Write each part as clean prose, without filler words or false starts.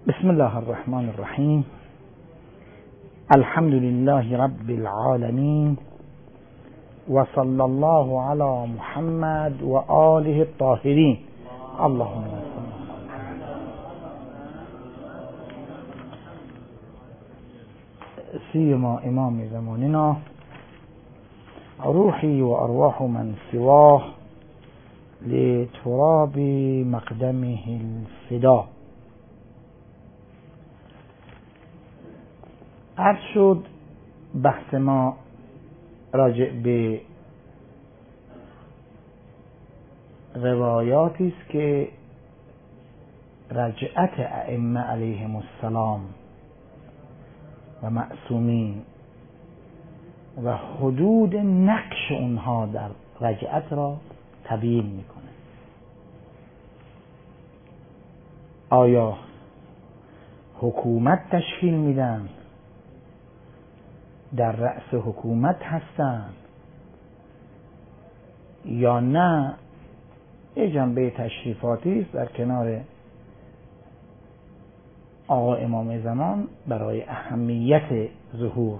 بسم الله الرحمن الرحیم. الحمد لله رب العالمین و صلی الله علی محمد و آله الطاهرین. اللهم صل. سیما امام زماننا روحی و ارواح من سواه لتراب مقدمه الفدا. عرض شد بحث ما راجع به روایاتی است که رجعت ائمه علیهم السلام و معصومین و حدود نقش اونها در رجعت را تبیین میکنه. آیا حکومت تشکیل میدن، در رأس حکومت هستند، یا نه یه جنبه تشریفاتی است در کنار آقا امام زمان برای اهمیت ظهور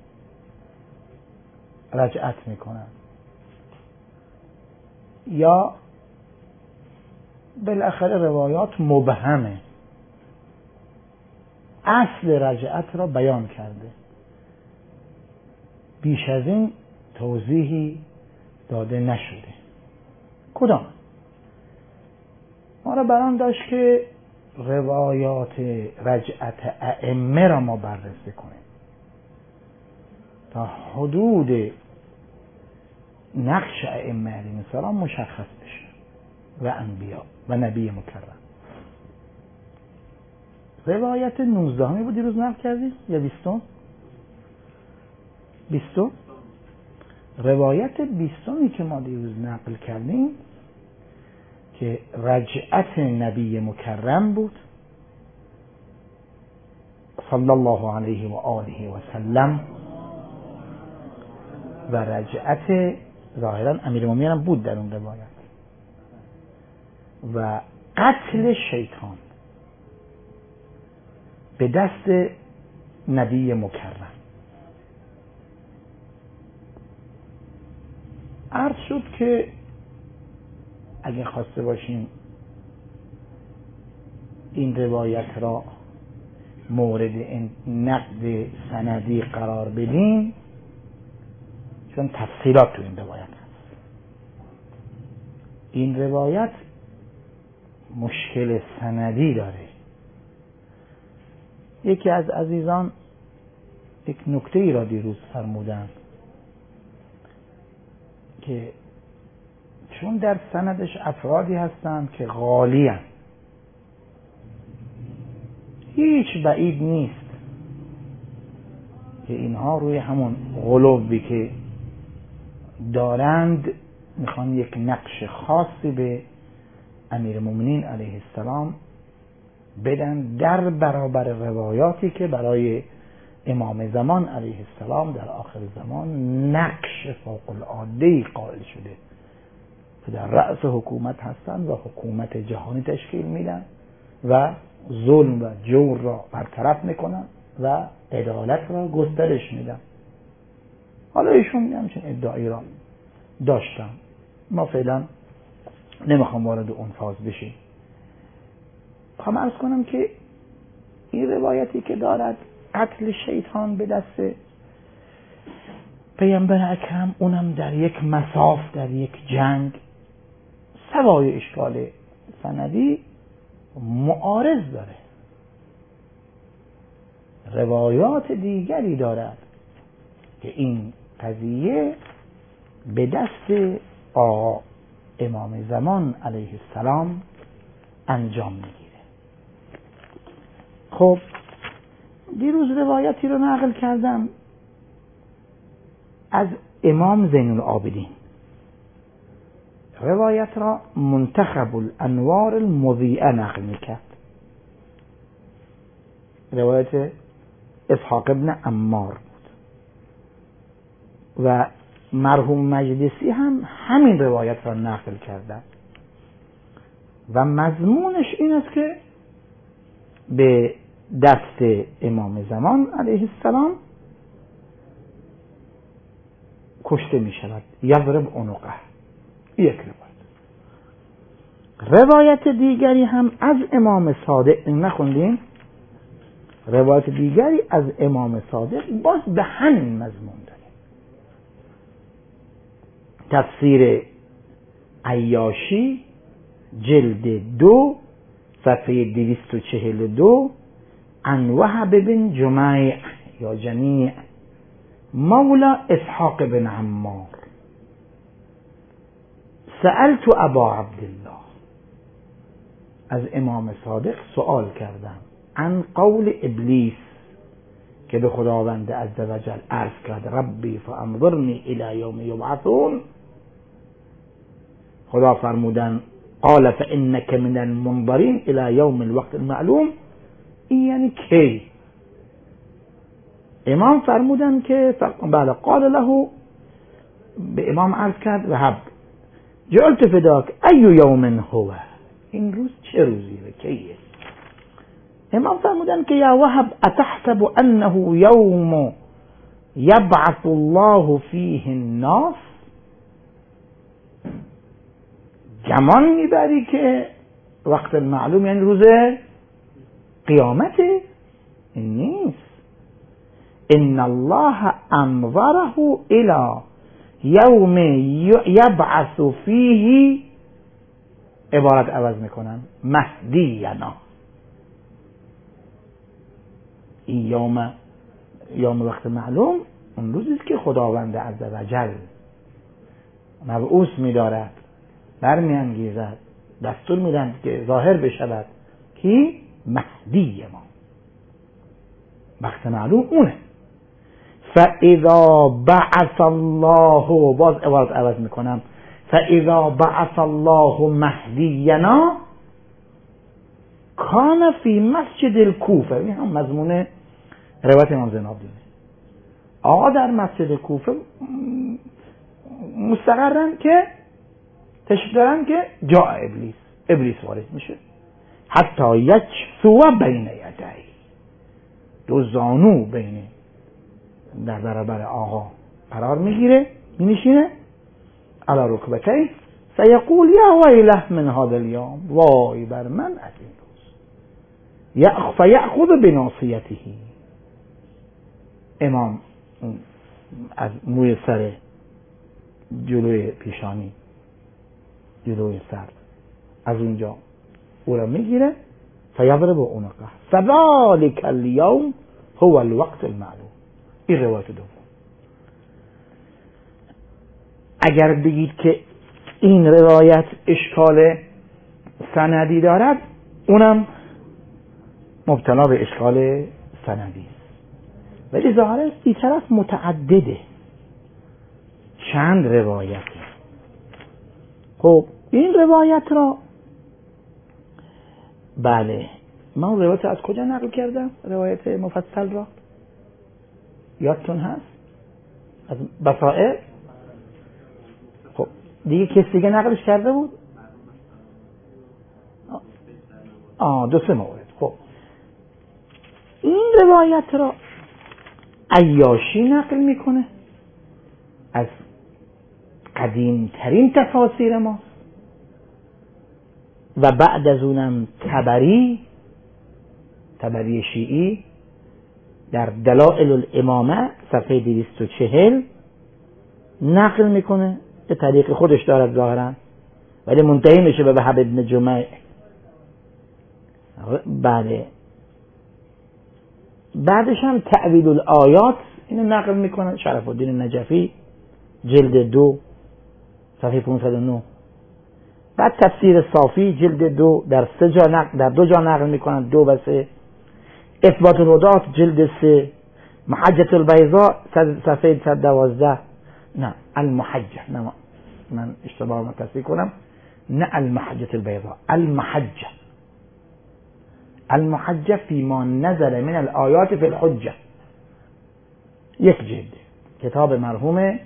رجعت میکنن، یا بالاخره روایات مبهمه، اصل رجعت را بیان کرده، بیش از این توضیحی داده نشده. کدام؟ ما را برام داشت که روایات رجعت ائمه را ما بررسی کنیم تا حدود نقش ائمه علیهم السلام مشخص بشه و انبیا و نبی مکرم. روایت 19 بود دیروز نقل کردیم یا 20؟ 20. روایت 20 که ما دیروز نقل کردیم که رجعت نبی مکرم بود صلی الله علیه و آله و سلم، و رجعت ظاهرا امیرالمومنین هم بود در اون روایت، و قتل شیطان به دست نبی مکرم. عرض شد که اگه خواسته باشیم این روایت را مورد نقد سندی قرار بدیم، چون تفصیلات تو این روایت هست. این روایت مشکل سندی داره. یکی از عزیزان یک نکته ای را دیروز فرمودن که چون در سندش افرادی هستند که غالی‌اند، هیچ بعید نیست که اینها روی همون غلوی که دارند میخوان یک نقش خاصی به امیرالمومنین علیه السلام بدن در برابر روایاتی که برای امام زمان علیه السلام در آخر زمان نقش فوق العاده قائل شده که در رأس حکومت هستند و حکومت جهانی تشکیل میدن و ظلم و جور را برطرف میکنن و عدالت را گسترش میدن. حالا ایشون همچین ادعایی را داشتن، ما فعلا نمیخوام وارد اون فاز بشیم. خواهم عرض کنم که این روایتی که دارد قتل شیطان به دست پیامبر اکرم، اونم در یک مصاف، در یک جنگ، سوای اشکال سندی معارض داره. روایات دیگری دارد که این قضیه به دست آقا امام زمان علیه السلام انجام میگیره. خب دیروز روایتی رو نقل کردم از امام زین العابدین. روایت را منتخب الانوار المضیئه نقل میکرد، روایت اسحاق ابن عمار بود، و مرحوم مجلسی هم همین روایت را نقل کردن و مضمونش این است که به دست امام زمان علیه السلام کشته می شود. یضرب عنقه. یک روایت دیگری هم از امام صادق نخوندیم، روایت دیگری از امام صادق باز به همین مضمون داره. تفسیر عیاشی جلد 2 صفحه 242 عن وهب بن جمیع یا جمیع مولا اسحاق بن عمار سألت ابا عبدالله، از امام صادق سؤال کردم، عن قول ابلیس که به خداوند عزوجل عرض کرد ربی فانظرنی الی یوم یبعثون، خدا فرمودن قال فانک من المنظرین الی یوم الوقت المعلوم، این یعنی کی؟ امام فرمودن که بله، قال له، به امام عرض کرد وهب جعلت فداک ای یوم هو، این روز چه روزی و کیه؟ امام فرمودن که یا وهب اتحسب انه یوم یبعث الله فیه الناس، گمان میبری که وقت معلوم یعنی روز قیامته؟ این نیست. ان الله انظره الى یوم یبعث فیه، عبارت عوض میکنن، مهدینا، این یوم وقت معلوم اون روزی است که خداوند عزوجل مبعوث می‌دارد، برمی‌انگیزد، دستور میدن که ظاهر بشود کی؟ مهدی ما، وقت معلوم اونه. فاذا بعث الله، باز عبارت عوض میکنم، فاذا بعث الله مهدینا کان فی مسجد الکوفه، این هم مضمون روایت امام زین‌العابدین. آقا در مسجد کوفه مستقرن که تشریف دارن که جا ابلیس وارد میشه، حتی یجثو بین یدی، دو زانو بین در برابر آقا قرار میگیره، مینشینه علی رکبتیه، سیقول یا ویله من هذا اليوم، وای بر من از این روز، فیأخذ بناصیته، امام از موی سر جلوی پیشانی، جلوی سر، از اونجا او را میگیره، فیضرب عنقه فذلک اليوم هو الوقت المعلوم. این روایت دوم. اگر بگید که این روایت اشکال سندی دارد، اونم مبتلا به اشکال سندی است، ولی ظاهر این طرف متعدده، چند روایت. خب این روایت را، بله، من اون روایت از کجا نقل کردم؟ روایت مفصل را یادتون هست؟ از بصائر. خب دیگه کسی دیگه نقلش کرده بود؟ دو سه مورد. خب این روایت را عیاشی نقل میکنه، از قدیم ترین تفاسیر ما، و بعد از اونم تبری شیعی در دلائل الامامه صفحه 240 نقل میکنه، به طریق خودش دارد ظاهرا، ولی منتهی میشه به وهب بن جمیع. بله، بعدش هم تعویل الآیات اینو نقل میکنه، شرف الدین نجفی جلد 2 صفحه 509. بعد تفسیر صافی جلد 2 در 2 جا نقل میکنن، 2 و 3. اثبات الهدات جلد 3. محجة البیضاء صفحه 112. نه المحجة، نه من اشتباه ما تصحیح کنم، نه المحجة البیضاء، المحجة فيما نزل من الآيات في الحجة، یک جلد، کتاب مرحوم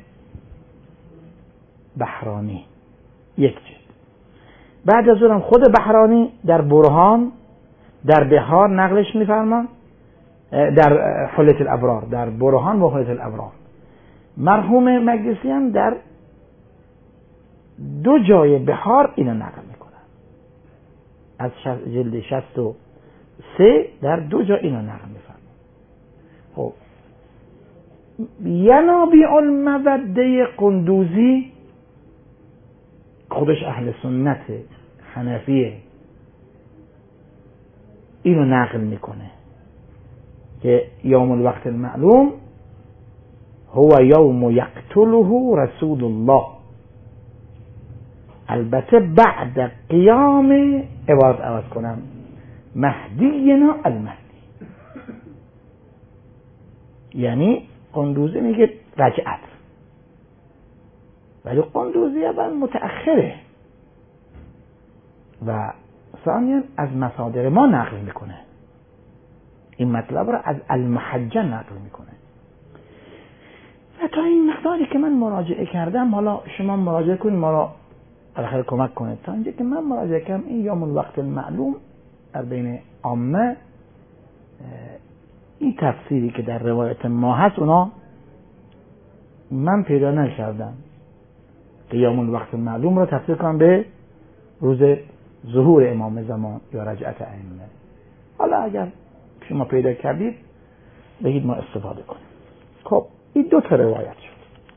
بحرانی، یک جلد. بعد از اونم خود بحرانی در برهان در بحار نقلش میفرمان، در حلة الابرار، در برهان و حلة الابرار. مرحوم مجلسی هم در 2 جای بحار اینو نقل میکنن، از جلد 63 در 2 جا اینو نقل میفرمان. خب ینابیع الموده قندوزی خودش اهل سنت حنفیه، اینو نقل میکنه که یوم الوقت المعلوم هو یوم یقتله رسول الله، البته بعد قیام عبارت عوض کنم مهدینا المهدی، یعنی قندوزی میگه رجعت، ولی قندوزی اول متأخره و ثانیا از مصادر ما نقل میکنه، این مطلب را از المحجه نقل میکنه. و تا این مقداری که من مراجعه کردم، حالا شما مراجعه کنید ما را بالاخره کمک کنید، تا اینجا که من مراجعه کردم این یوم الوقت المعلوم در بین عامه، این تفسیری که در روایت ما هست اونا من پیدا نکردم که یوم الوقت المعلوم را تفسیر کنم به روز ظهور امام زمان یا رجعت ائمه. حالا اگر شما پیدا کردید بگید ما استفاده کنیم. خب این 2 تا روایت شد.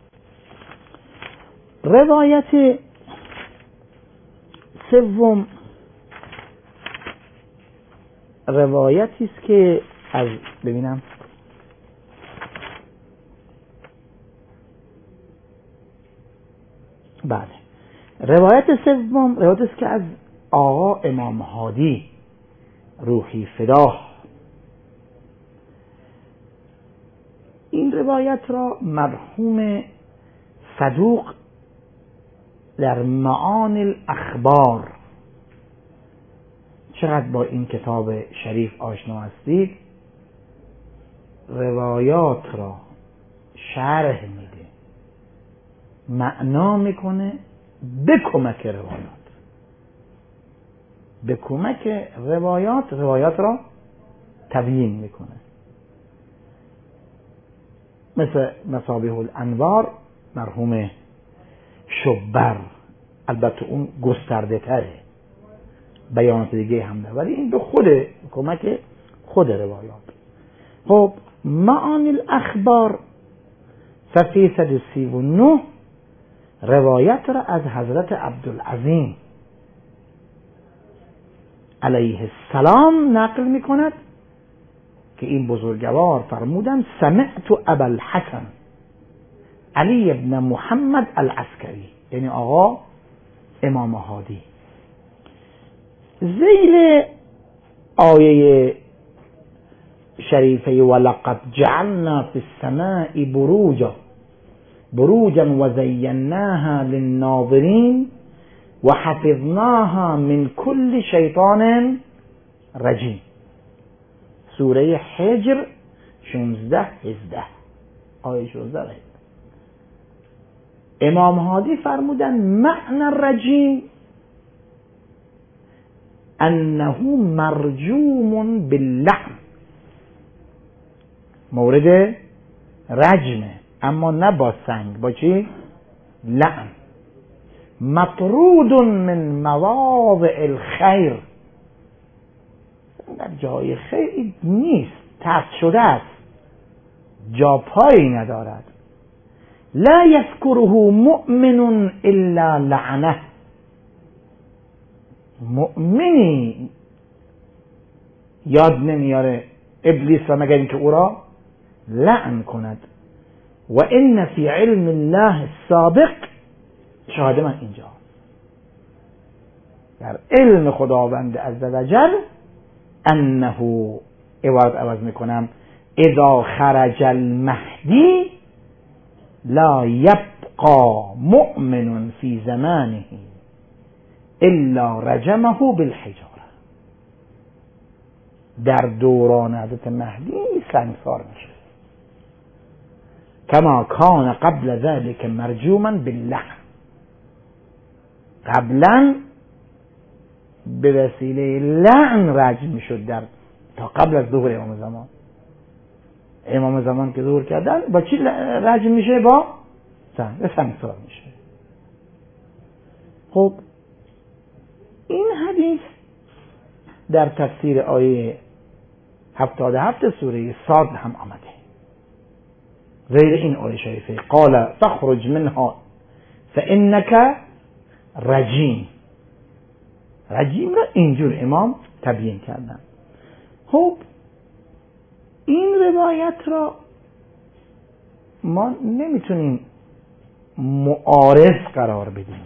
روایت سوم روایتی است که از ببینم بله، روایت سوم روایتی است که از آقا امام هادی روحی فداه. این روایت را مرحوم صدوق در معانی الاخبار، چقدر با این کتاب شریف آشنا هستید، روایات را شرح میده، معنا میکنه به کمک روایات، به کمک روایات را تبیین میکنه. مثل مصابیح الانوار مرحوم شبر، البته اون گسترده تره، بیانات دیگه هم ده، ولی این به کمک خود روایات. خب معانی الاخبار صفحه 139 روایت را از حضرت عبدالعظیم علیه السلام نقل می کند که این بزرگوار فرمودند سمعت ابا الحسن علی ابن محمد العسکری، یعنی آقا امام هادی، ذیل آیه شریفه ولقد جعلنا فی السماء بروجا و زیناها للناظرین و حفظناها من کل شیطان رجیم، سوره حجر 16-17 آیه 16. امام هادی فرمودن معنی الرجیم انه مرجوم باللعن، مورد رجمه اما نه با سنگ، با چی؟ لعن. مطرود من مواضع الخیر، در جای خیر نیست، طرد شده است، جا پایی ندارد. لا یذکره مؤمن الا لعنه، مؤمنی یاد نمیاره ابلیس و مگر اینکه او را لعن کند. و ان فی علم الله السابق، شاهد من اینجا در علم خداوند عزوجل انه، عبارت عوض میکنم، اذا خرج المهدی لا یبقى مؤمن فی زمانه الا رجمه بالحجاره، در دوران حضرت مهدی سنگسار میشه، کما کان قبل ذلك مرجوما باللعن، قبلا به وسیله لعن رجم میشد در تا قبل از ظهور امام زمان. امام زمان که ظهور کردن با چی رجم میشه؟ با سنگسار میشه. خب این حدیث در تفسیر آیه 77 سوره صاد هم آمده، غیر این آیه شریفه. قال فاخرج منها فانک رجیم. رجیم را اینجور امام تبیین کردن. خب این روایت را ما نمیتونیم معارض قرار بدیم.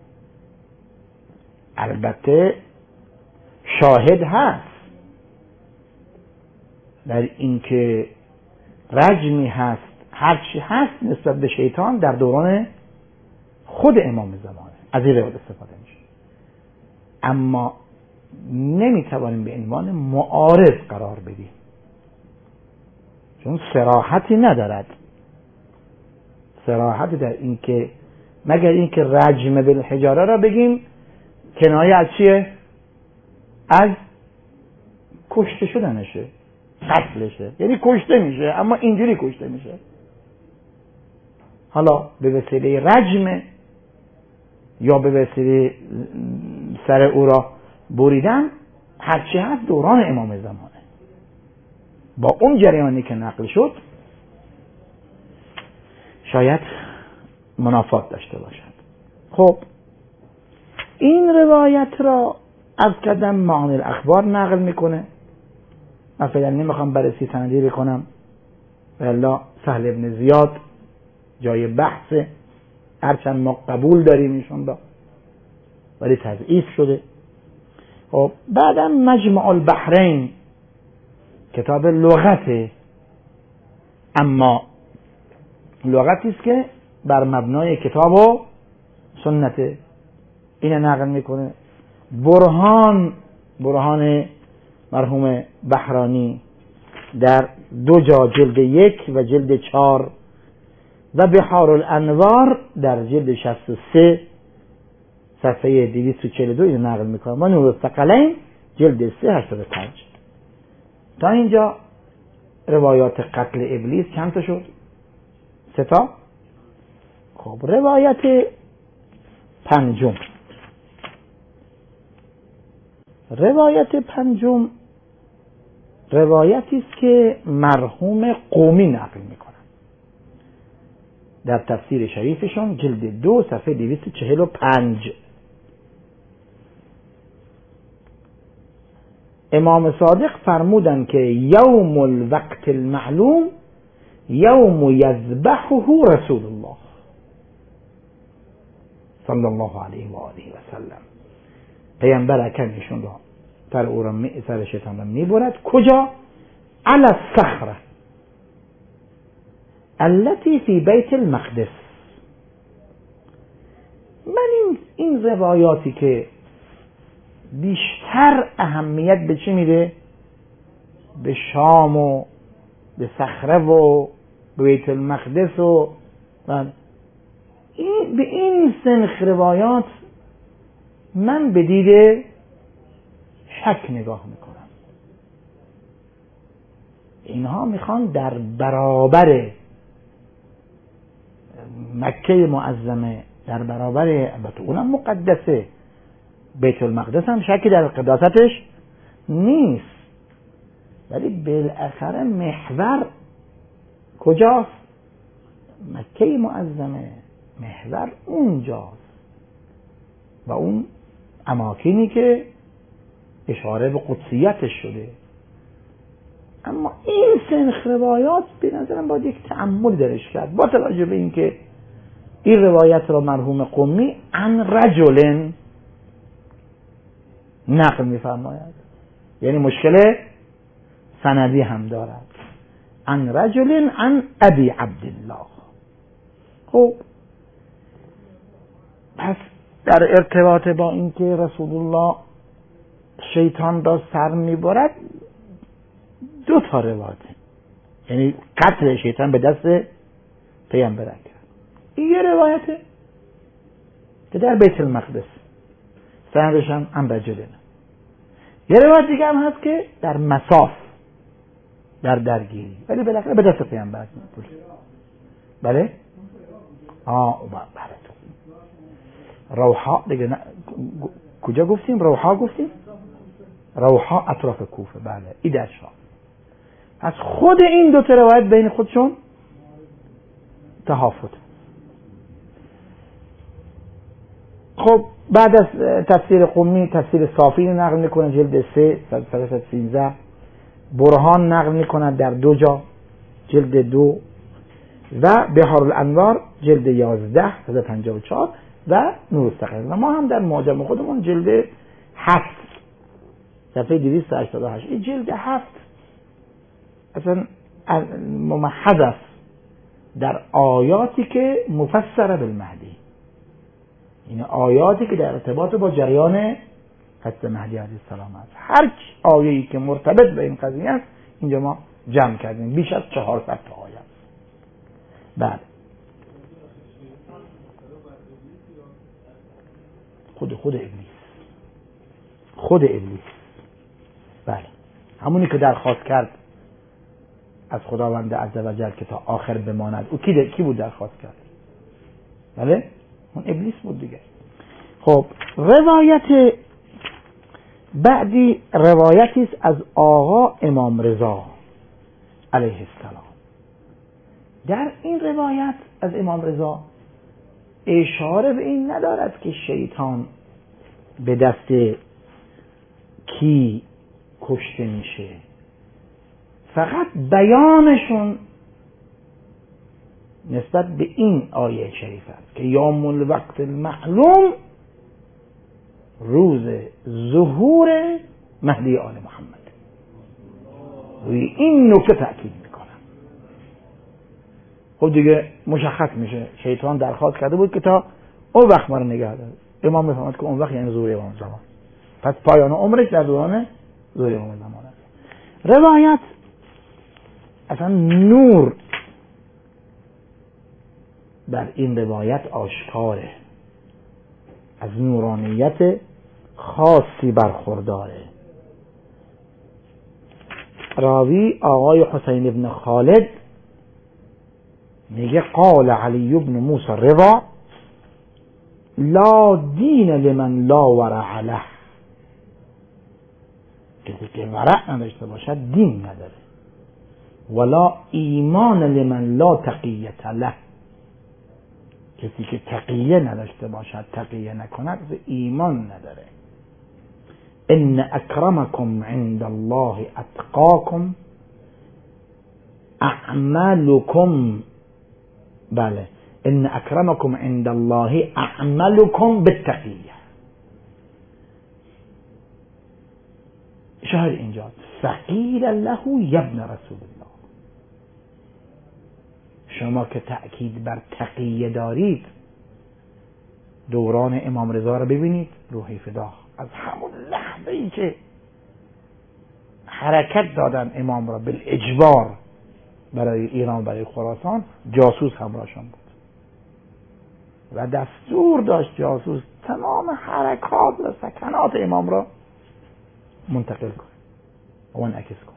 البته شاهد هست در اینکه رجمی هست، هرچی هست نسبت به شیطان در دوران خود امام زمانه، از این روایت استفاده میشه، اما نمیتوانیم به عنوان معارض قرار بدیم چون صراحتی ندارد. صراحتی در این که مگر اینکه رجم بالحجاره را بگیم کنایه از چیه؟ از کشته شدنشه، قتلشه، یعنی کشته میشه اما اینجوری کشته میشه. حالا به وسیله رجم یا به وسیله سر او را بریدن، هرچی هست دوران امام زمانه با اون جریانی که نقل شد شاید منافات داشته باشد. خب این روایت را از کردم معانی الاخبار نقل میکنه. مثلا نمیخوام بررسی سندی بکنم، والله سهل ابن زیاد جای بحثه، هرچند ما قبول داریم ایشون را ولی تضعیف شده. خب بعدم مجمع البحرین کتاب لغته، اما لغتی است که بر مبنای کتاب و سنت اینه نقل میکنه. برهان مرحوم بحرانی در 2 جا، جلد 1 و جلد 4 و بحار الانوار در جلد 63 صفحه 242 اینو نقل میکنه. ما نور الثقلین جلد 3 85. تا اینجا روایات قتل ابلیس چند تا شد؟ 3 تا. خب روایت پنجم. روایتی است که مرحوم قومی نقل میکنن در تفسیر شریفشون جلد 2 صفحه 245. امام صادق فرمودن که یوم الوقت المعلوم یوم یذبحه رسول الله صلی الله علیه و آله و سلم. پیامبر اکرم ایشون را سر شیطان را میبرد. کجا؟ علی الصخره التي فی بیت المقدس. من این روایاتی که بیشتر اهمیت به چی میده؟ به شام و به صخره و به بیت المقدس و به این سنخ روایات من به دید شک نگاه میکنم. اینها میخوان در برابر مکه معظمه، در برابر البته اونم مقدسه، بیت المقدس هم شکی در قداستش نیست، ولی بالاخره محور کجاست؟ مکه معظمه، محور اونجاست و اون اماکنی که اشاره به قدسیتش شده. اما این سنخ روایات به نظرم باید یک تأمل درش کرد، با توجه به اینکه این روایت را مرحوم قمی عن رجل نقل می‌فرماید، یعنی مشکل سندی هم دارد. عن رجل عن ابی عبدالله. خب پس در ارتباط با اینکه رسول الله شیطان را سر میبرد 2 تا روایت، یعنی قتل شیطان به دست پیامبر اکرم. این یه روایته که در بیت المقدس سندش هم رجلن. یه روایت دیگه هم هست که در مساف، در درگیری، ولی بالاخره به دست پیامبر. بله بله روحا دیگه کجا گفتیم؟ روحا گفتیم، روحا اطراف کوفه. بله این در شام. از خود این دو تا روایت بین خودشون تهافت. خب بعد از تفسیر قمی تفسیر صافی نقل میکنه جلد 3 برهان نقل میکنه در 2 جا جلد 2 و بحار الانوار جلد 11 54 و نور الثقلین. و ما هم در معجم خودمون جلد 7 صفحه 288 این جلد 7 اصلا ممحض است در آیاتی که مفسره بالمهدی، این آیاتی که در ارتباط با جریان حضرت مهدی علیه السلام است. هر آیه‌ای که مرتبط به این قضیه است اینجا ما جمع کردیم، بیش از 400 تا آیه است. بله خود ابلیس بله همونی که درخواست کرد از خداوند عزوجل که تا آخر بماند. او کی بود درخواست کرد؟ بله اون ابلیس بود دیگه. خب روایت بعدی روایتی است از آقا امام رضا علیه السلام. در این روایت از امام رضا اشاره به این ندارد که شیطان به دست کی کشته میشه، فقط بیانشون نسبت به این آیه شریف است که یوم الوقت المعلوم، روز ظهور مهدی آل محمد. روی این نکته تأکید میکنم. خب دیگه مشخص میشه شیطان درخواست کرده بود که تا اون وقت ما رو نگه داره. امام میفهمد که اون وقت یعنی ظهور امام زمان، پس پایان عمرش در دوران ظهور امام زمان است. روایت اصلا نور در این روایت آشکاره، از نورانیت خاصی برخورداره. راوی آقای حسین ابن خالد میگه قال علی ابن موسی رضا لا دین لمن لا ورع له، کسی که ورع نداشته باشد دین نداره. ولا ایمان لمن لا تقیت له، کسی که تقیه نداشته باشد، تقیه نکند، ایمان نداره. ان اکرمکم عند الله اتقاکم اعملکم، بله ان اکرمکم عند الله اعملکم بالتقیه. شاهد اینجا فقیل له یبن رسول الله، شما که تأکید بر تقیه دارید دوران امام رضا رو ببینید، روحی فدا. از همون لحظه ای که حرکت دادن امام را بالاجبار برای ایران، برای خراسان، جاسوس همراهشان بود و دستور داشت جاسوس تمام حرکات و سکنات امام را منتقل کنه و منعکس کنه.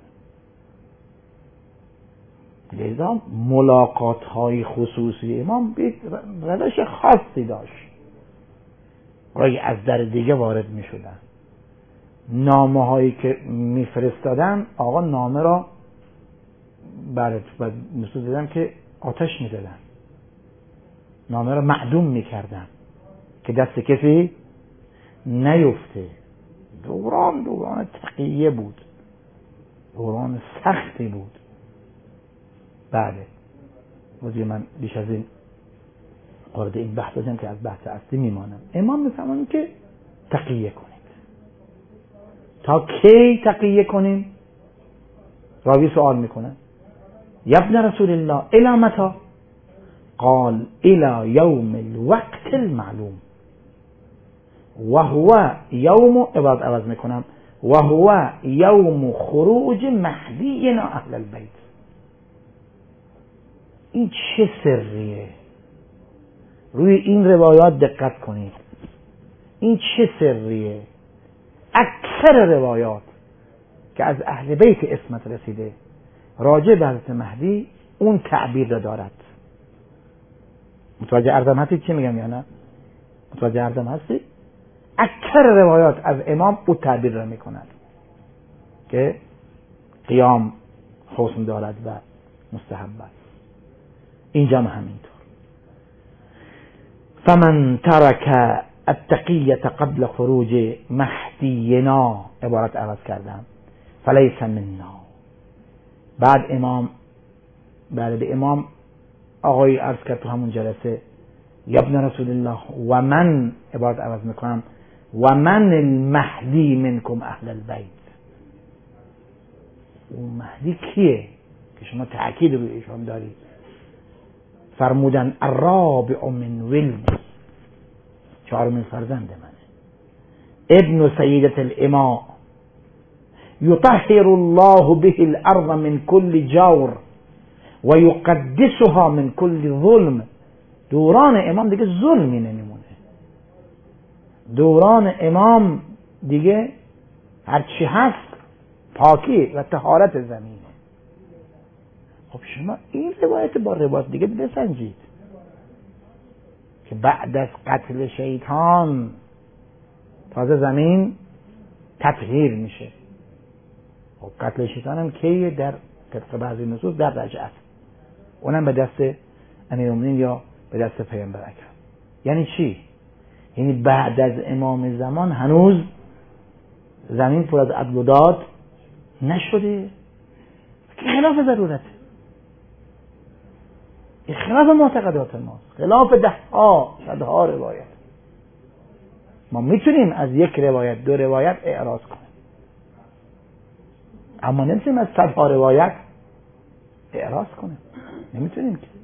لذا ملاقات های خصوصی امام به روش خاصی داشت. رای از در دیگه وارد می شدن. نامه هایی که می فرستادن آقا نامه را برد و نسبت دیدن که آتش می دادن، نامه را معدوم می کردن که دست کسی نیفته. دوران تقیه بود، دوران سختی بود. بله وزیر من بیش از این وارد این بحث باشم که از بحث اصلی میمانم. امام میفرماید که تقیه کنید. تا کی تقیه کنیم؟ راوی سوال میکنه یبن رسول الله الی متی؟ قال الی یوم الوقت المعلوم و هو یوم، عوض میکنم، و هو یوم خروج مهدینا اهل البیت. این چه سریه؟ روی این روایات دقت کنید. این چه سریه؟ اکثر روایات که از اهل بیت عصمت رسیده راجع به حضرت مهدی اون تعبیر را دارد. متوجه عرضم هستید چی میگم یا نه؟ متوجه عرضم هستید؟ اکثر روایات از امام او تعبیر را میکند که قیام حسن دارد و مستحب است. اینجا هم همینطور. فمن ترک التقیة قبل خروج مهدینا، عبارت عوض کردم، فلیس منا. بعد به امام آقای عرض کرد تو همون جلسه، یا ابن رسول الله و من، عبارت عوض میکنم، و من المهدی منکم اهل البیت. اون مهدی کیه که شما تأکید روی ایشان دارید؟ فرمودن الرابع من ولدی، چهارمین فرزند منه، ابن سیدة الاماء، یطهر الله به الارض من كل جور و یقدسها من كل ظلم. دوران امام دیگه ظلمی نمیمونه. دوران امام دیگه هرچی هست پاکی و طهارت زمینه. خب شما این روایت با روایت دیگه بسنجید که بعد از قتل شیطان تازه زمین تطهیر میشه. خب قتل شیطان هم کیه؟ در طبق بعضی نصوص در رجعت، اونم به دست امیرالمومنین یا به دست پیامبر اکرم. یعنی چی؟ یعنی بعد از امام زمان هنوز زمین پر از عدل و داد نشده، که خلاف ضرورته، خلاف معتقدات ماست، خلاف صدها روایت. ما میتونیم از یک روایت دو روایت اعراض کنیم، اما نمیتونیم از صدها روایت اعراض کنیم، نمیتونیم که.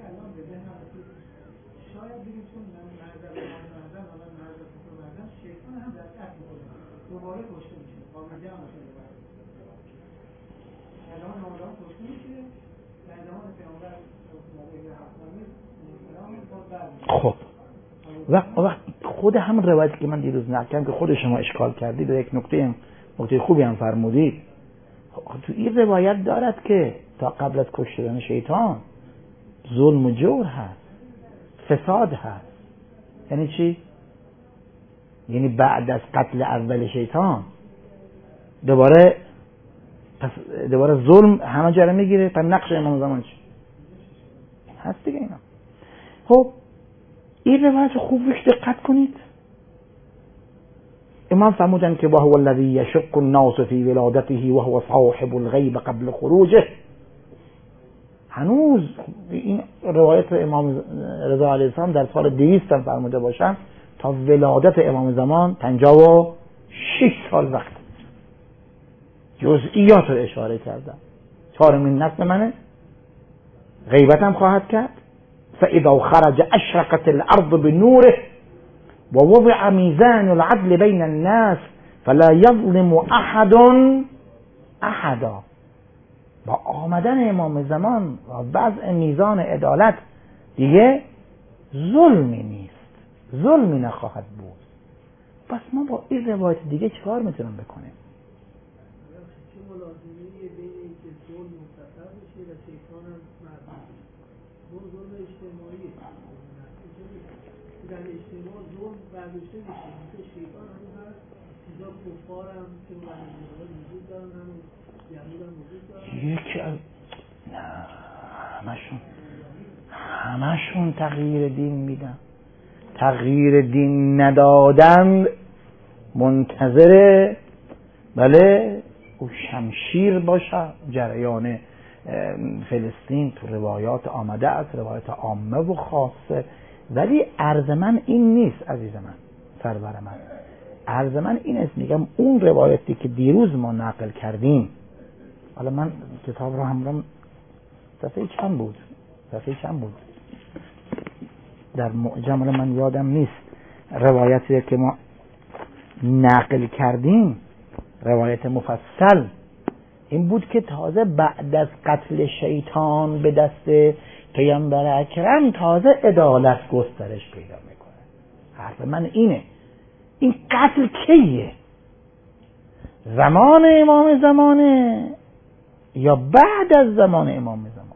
خب وقت خود هم روایتی که من دیروز نقل کردم که خود شما اشکال کردید و یک نکته خوبی هم فرمودید، تو این روایت دارد که تا قبل از کشتن شیطان ظلم و جور هست، فساد هست. یعنی چی؟ یعنی بعد از قتل اول شیطان دوباره ظلم همه جا رو میگیره. پس نقش امام زمان چی هست دیگه اینا؟ خب این روایت خوب روش دقت کنید. امام فرمودن که وهو الذی یشق الناس فی ولادته وهو صاحب الغیب قبل خروجه. هنوز این روایت امام رضا علیه السلام در سال 200 هم فرموده باشن، تا ولادت امام زمان 56 سال وقت. جزئیات رو اشاره کردم. چهارمین نسل منه، غیبتم خواهد کرد. فاذا خرج اشرقت الارض بنوره ووضع میزان العدل بین الناس فلا یظلم احد احدا. با آمدن امام زمان و وضع میزان عدالت دیگه ظلمی نیست، ظلمی نخواهد بود. پس ما با این روایت دیگه چیکار میتونیم بکنیم؟ ظلم اجتماعی در اجتماع ظلم برداشته میشه. مثل شیطان هم هست، چیزا کفار هم که برداشته وجود دارن، هم یهود هم وجود دارن. یکی از همشون تغییر دین میدن. تغییر دین ندادن منتظر او شمشیر باشه. جریان فلسطین تو روایات آمده است، روایات عامه و خاصه، ولی عرض من این نیست عزیز من، سرور من. عرض من این است، میگم اون روایتی که دیروز ما نقل کردیم، حالا من کتاب رو همرام صفحه چند بود در معجم، من یادم نیست، روایتی که ما نقل کردیم روایت مفصل این بود که تازه بعد از قتل شیطان به دست پیامبر اکرم تازه عدالت گسترش پیدا میکنه. حرف من اینه. این قتل کیه؟ زمان امام زمانه یا بعد از زمان امام زمانه؟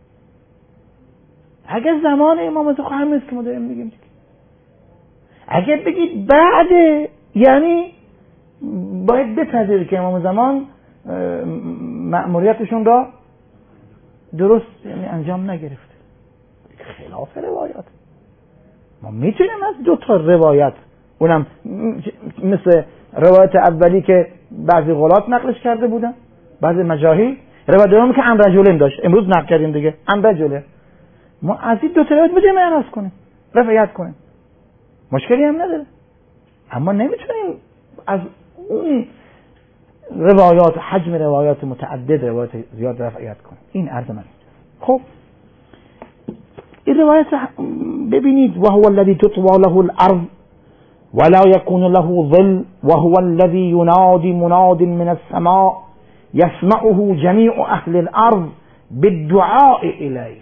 اگر زمان امام زمانه همین که ما داریم میگیم، اگر بگید بعد یعنی باید بپذیرید که امام زمان مأموریتشون را درست یعنی انجام نگرفته. خلاف روایات. ما میتونیم از دو تا روایت، اونم مثل روایت اولی که بعضی غلات نقلش کرده بودن، بعضی مجاهیل، روایت دومی که عن رجلین داشت، امروز نقل کردیم دیگه، عن رجلین، ما از این دو تا روایت میتونیم عرض کنیم، رفعیت کنیم، مشکلی هم نداره. اما نمیتونیم از اون روایات، حجم روایات متعدد، روایات زیاد رفعیت کنیم. این عرض من. خب این روایت ببینید، و هو الذی تطوی له الارض ولا يكون له ظل وهو الذي ينادي مناد من السماء يسمعه جميع اهل الارض بالدعاء الیه.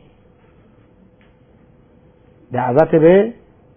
دعوت به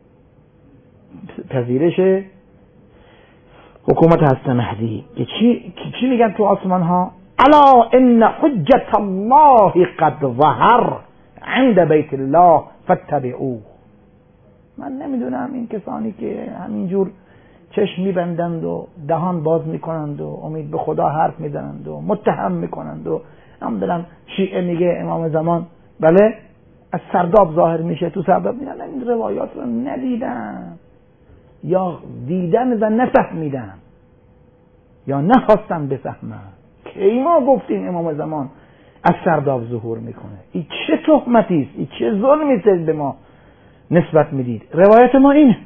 پذیرش حکومت حضرت مهدی. چی میگن تو آسمان ها؟ الا ان حجت الله قد ظهر عند بیت الله فاتبعوه. من نمیدونم این کسانی که همینجور چشم میبندند و دهان باز میکنند و امید به خدا حرف میزنند و متهم میکنند و همدلم شیعه میگه امام زمان بله از سرداب ظاهر میشه، تو سرداب میگن این روایات رو ندیدن یا دیدن و نفهمیدن یا نخواستن بفهمن. کی ما گفتیم امام زمان از سرداب ظهور میکنه؟ این چه تهمتی است؟ این چه ظلمی است به ما نسبت میدید؟ روایت ما اینه،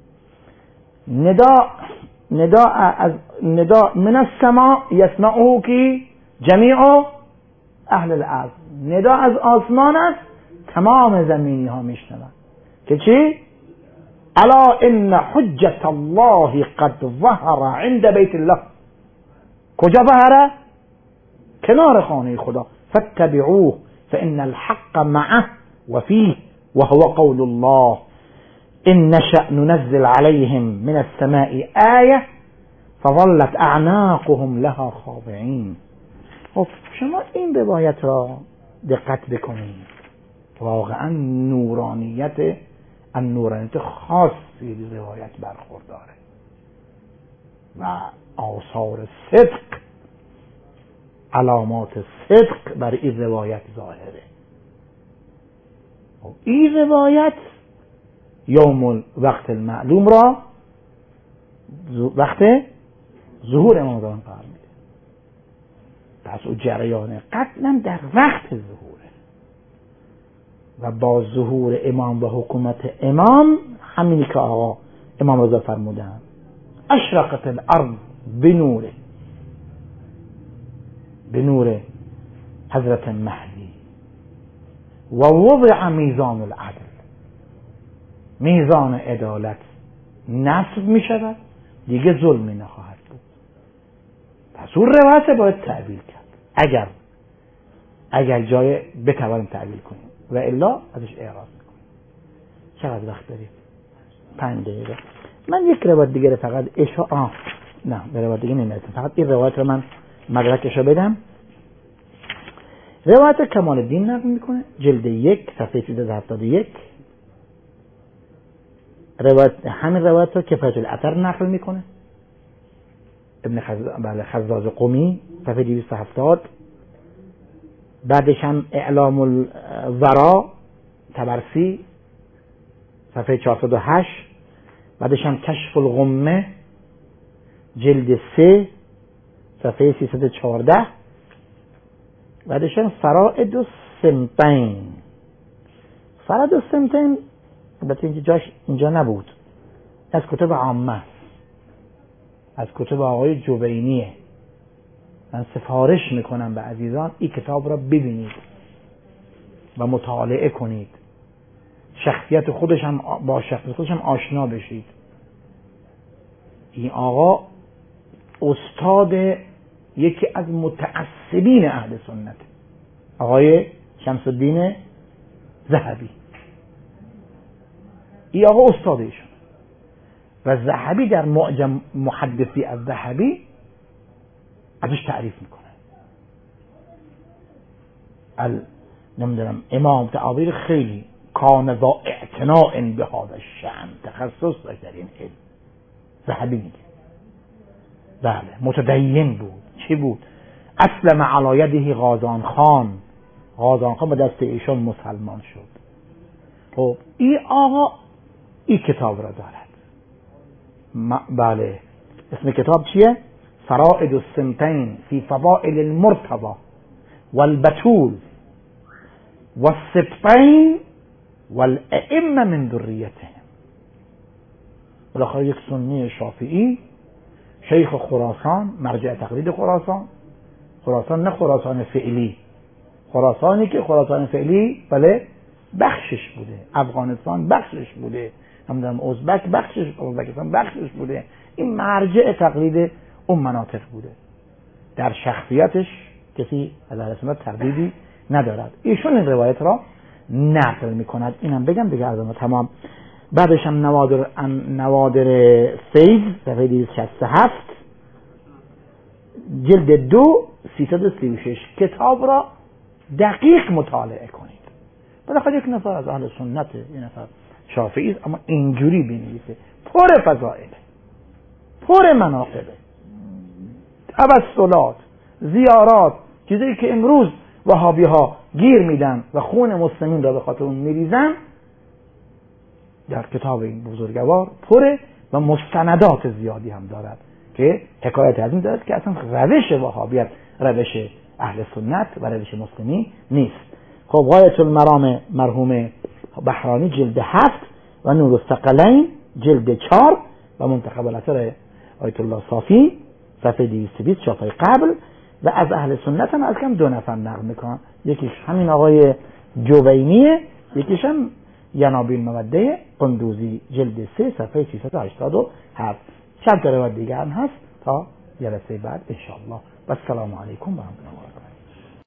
ندا من السماء یسمعه کی جمیع اهل الارض. ندا از آسمان است، تمام زمینی ها میشنون که چی؟ الا ان حجت الله قد ظهر عند بیت الله. کجا ظهره؟ کنار خانه خدا. فاتبعوه فان الحق معه وفيه وهو قول الله ان نشأ ننزل عليهم من السماء آية فظلت اعناقهم لها خاضعين. خب شما این روایت را دقت بکنید، واقعا نورانیت خاصی روایت برخورداره و آثار صدق، علامات صدق بر این روایت ظاهره. این روایت یوم وقت المعلوم را وقت ظهور امام زمان قرار میده. پس او جریان قتلم در وقت ظهوره و با ظهور امام و حکومت امام، همینی که آقا امام رضا فرمودن اشرقت الارض بنور حضرت مهدی و وضع میزان العدل، میزان عدالت نصب می شود، دیگه ظلمی نخواهد بود. پس اون روایت باید تعبیل کرد اگر جای بتوانیم تعبیل کنیم و الا ازش اعراض میکنیم. چقدر وقت داریم؟ 5 دقیقه. من یک روایت دیگه فقط نه به روایت دیگه نمیرسیم، فقط این روایت رو من مدرکشو بدم. روایت کمال الدین نقل میکنه، جلد 1 صفحه 371. همین روایت رو کفایت الاثر نقل میکنه، ابن خزاز قمی صفحه 270. بعدش هم اعلام الورا طبرسی صفحه 408. بعدش هم کشف الغمه جلد 3 صفحه 314. بعدش هم فرائد السمتین. فرائد السمتین البته اینجا جاش اینجا نبود، از کتب عامه، از کتب آقای جوینیه. من سفارش میکنم به عزیزان این کتاب را ببینید و مطالعه کنید، شخصیت خودش هم با شخصیت خودش هم آشنا بشید. این آقا استاد یکی از متعصبین اهل سنت، آقای شمس الدین ذهبی. این آقا استاد ایشون و ذهبی در معجم محدثی از ذهبی ازش تعریف میکنه. نمیدونم امام تعابیر خیلی کان ذا اعتناء به هذا الشأن، تخصص داشت در این علم. ذهبی میگه بله متدین بود. چی بود؟ اسلم علی یده غازان خان به دست ایشان مسلمان شد. خب این آقا این کتاب را دارد. بله اسم کتاب چیه؟ فرائد السمتین فی فضائل المرتضی والبتول والسبطین والائمه من ذریتهم. بالاخره یک سنی شافعی، شیخ خراسان، مرجع تقلید خراسان نه خراسان فعلی، خراسانی که خراسان فعلی بله بخشش بوده، افغانستان بخشش بوده، نمیدونم ازبکستان بخشش بوده. این مرجع تقلید اون مناطق بوده. در شخصیتش کسی از اهل سنت تردیدی ندارد. ایشون این روایت را نقل میکند. اینم بگم دیگه از تمام. بعدش هم نوادر فیض صفحه 267 جلد 2 336 کتاب را دقیق مطالعه کنید. بالاخره یک نفر از اهل سنت، یک نفر شافعی است، اما اینجوری بنویسه، پر فضائل، پر مناقب، توسلات، زیارات، چیزی که امروز وهابی ها گیر میدن و خون مسلمین را به خاطر اون میریزن، در کتاب این بزرگوار پره و مستندات زیادی هم دارد که حکایت از این دارد که اصلا روش وهابیت روش اهل سنت و روش مسلمین نیست. خب غایت المرام مرحوم بحرانی جلد 7 و نور الثقلین جلد 4 و منتخب الاثر آیت الله صافی صفحه 220 چاپای قبل. و از اهل سنت هم از کم 2 نفر نقل میکنن، یکیش همین آقای جوینیه، یکیش هم ینابی الموده قندوزی جلد 3 صفحه 387. چند تا روایت دیگه هم هست تا جلسه بعد ان شاء الله. و السلام علیکم و رحمت الله.